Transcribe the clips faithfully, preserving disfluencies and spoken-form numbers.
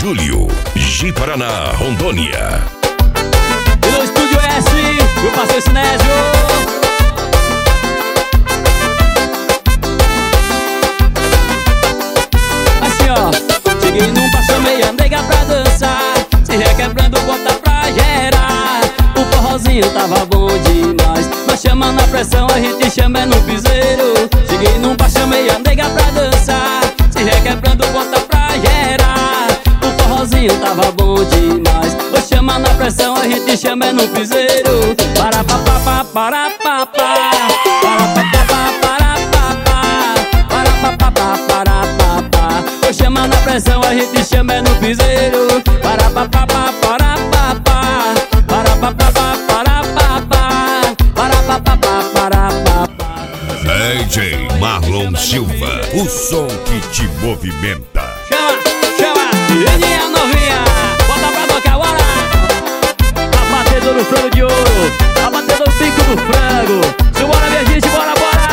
Júlio, Ji-Paraná, Rondônia. E no Estúdio S, meu parceiro Sinésio. Assim ó, cheguei num passo meia nega pra dançar, se requebrando, bota pra gerar. O forrozinho tava bom demais, nós chamando a pressão, a gente chama é no piseiro. Cheguei num passo meia nega pra dançar, se requebrando, bota pra gerar. O forrozinho tava bom demais, vou chamar na pressão, a gente chama é no piseiro. Para pa pa pa para pa pa, para pa pa pa para pa pa, para pa pa pa para pa pa. Vou chamar na pressão, a gente chama é no piseiro. Para pa pa pa para pa pa, para pa pa pa para pa pa, para pa pa pa para pa pa. D J Marlon Silva, o som que te movimenta. Chama, chama, Reninha novinha, bota pra tocar, bora! Abatedor do frango de ouro, abatedor do pico do frango. Simbora minha gente, bora, bora!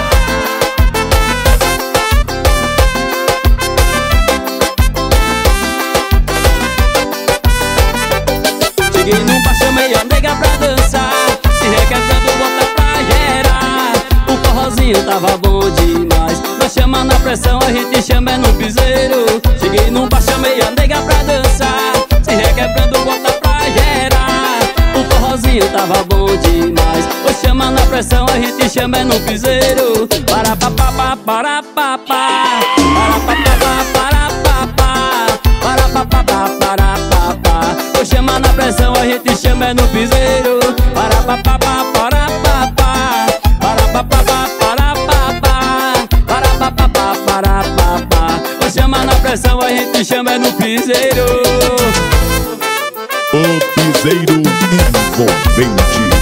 Cheguei num passo meio nega pra dançar, se requebrando, bota pra gerar. O forrozinho tava bom demais, nós chamando a pressão, a gente chama é no piseiro. Cheguei num passo meio nega pra dançar, se requebrando, bota pra gerar. O forrozinho tava bom demais, vou chamando a pressão, a gente chama é no piseiro. Para pa pa pa para pa pa, para pa pa pa para pa pa, para pa pa pa para pa pa. Vou chamando a pressão, a gente chama é no piseiro. Para pa pa pa para pa pa, para pa pa pa para pa pa, para pa pa pa para pa pa. Vou chamando a pressão, a gente chama é no piseiro. O piseiro envolvente.